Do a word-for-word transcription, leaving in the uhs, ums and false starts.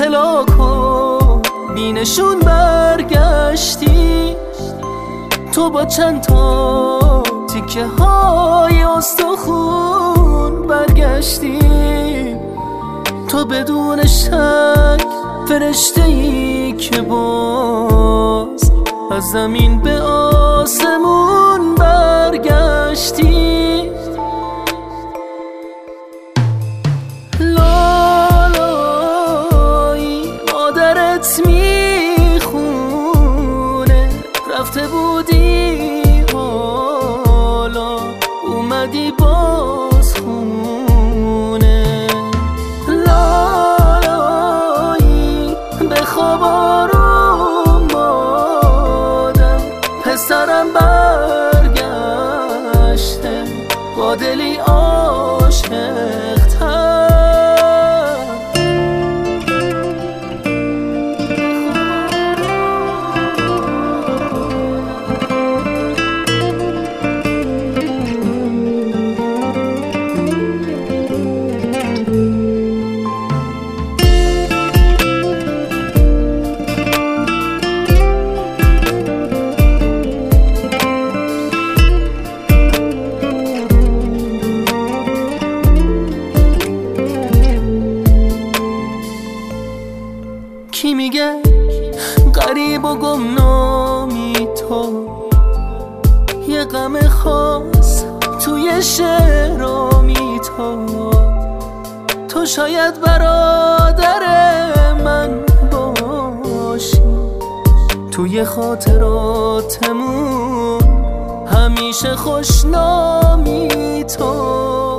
هلاکو بینشون برگشتی. تو با چند تا تیکه های استخون برگشتی. تو بدون شک فرشته ای که باز از زمین به آسمون برگشتی. لالایی مادرت میخونه رفته بودی حالا اومدی باز خونه. لالایی به خواب آروم مادم پسرم برگشته با دلی عاشق‌تر. کی میگه غریب و گمنامی تو یه غم خاص توی شعرامی تو. تو شاید برادر من باشی توی خاطراتمون همیشه خوشنامی تو.